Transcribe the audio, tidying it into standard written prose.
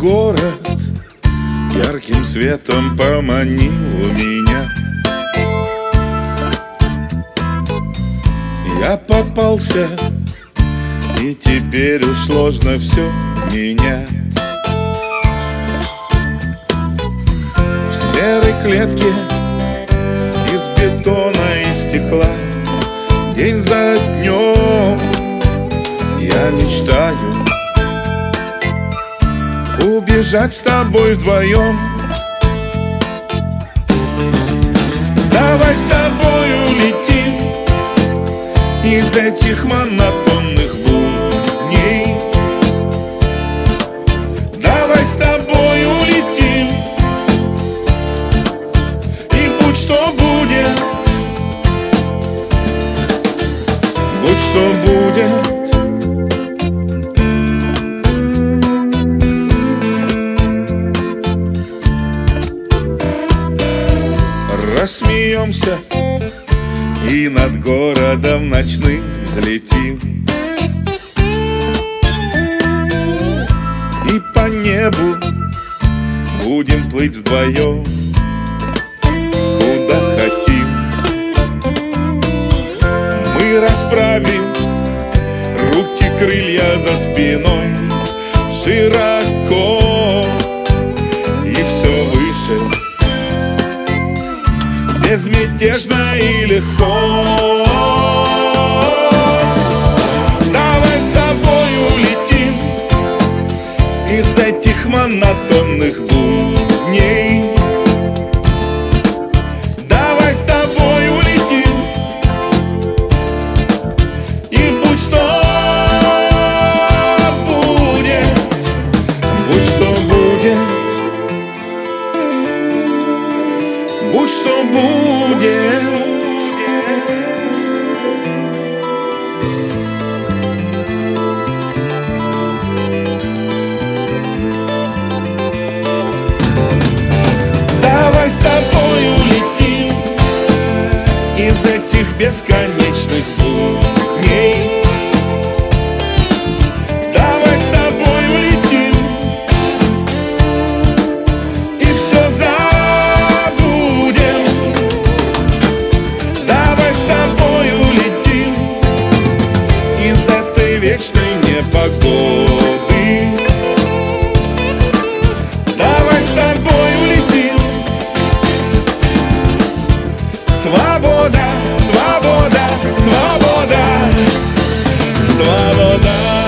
город ярким светом поманил меня. Я попался, и теперь уж сложно все менять. В серой клетке из бетона и стекла день за днем я мечтаю убежать с тобой вдвоем. Давай с тобой улетим из этих монотонных будней. Давай с тобой улетим, и будь что будет, будь что будет. Рассмеемся и над городом ночным взлетим, и по небу будем плыть вдвоем, куда хотим. Мы расправим руки, крылья за спиной широко и все выше, безмятежно и легко. Давай с тобой улетим из этих монотонных будней. Давай с тобой улетим, и будь что будет, будь что будет, будь что будет. Давай с тобой улетим из этих бесконечных дней. Давай с тобой улетим, и все забудем. Давай с тобой улетим из этой вечной непогоды. Давай с тобой улетим. Свобода, свобода, свобода, свобода.